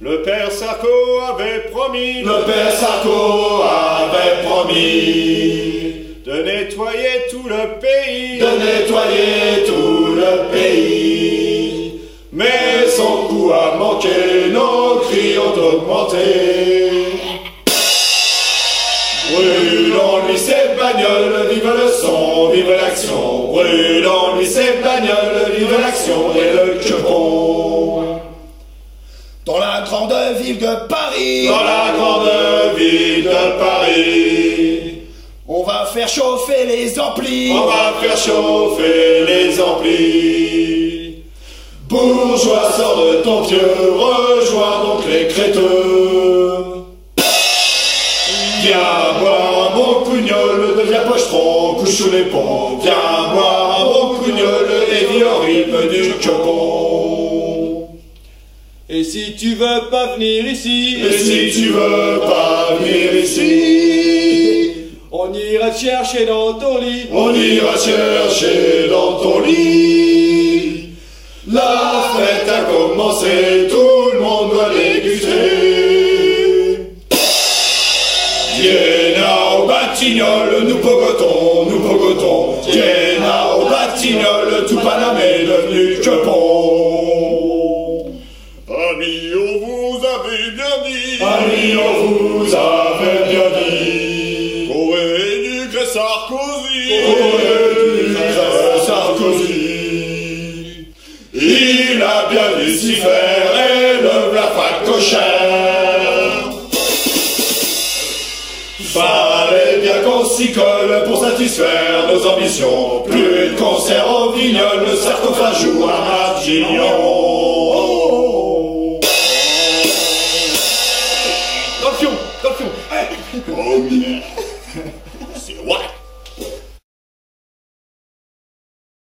Le père Sarko avait promis. Le père Sarko avait promis De nettoyer tout le pays. de nettoyer tout le pays. Mais son coup a manqué, nos cris ont augmenté. Brûlons-lui ses bagnoles, vive le son, vive l'action. Brûlons-lui ses bagnoles, vive l'action et le quepon. Dans la grande ville de Paris, Dans la grande ville de Paris, on va faire chauffer les amplis. on va faire chauffer les amplis. Bourgeois, sors de ton pieu, rejoins donc les créteux. Viens boire mon cougnol, deviens pochetron, couche sous les ponts. Viens boire mon cougnol et vis au rythme du quepon. Et si tu veux pas venir ici, Et si tu veux pas venir ici, on ira te chercher dans ton lit. on ira chercher dans ton lit. La fête a commencé, tout le monde doit déguster. Viens au Batignolles, nous pogotons, nous pogotons. Viens au Batignolles, tout Panamé devenu quepon. Amis, on vous avait bien dit. Amis, on vous avait bien dit. Qu'aurait éduqué Sarkozy. Sarkozy. Il a bien dû s'y faire et le v'là pas cochère. Fallait bien qu'on s'y colle pour satisfaire nos ambitions. Plus de concert au Vignol, le sarcophage ou à Matignon. Dans le fion, dans le fion. Oh yeah.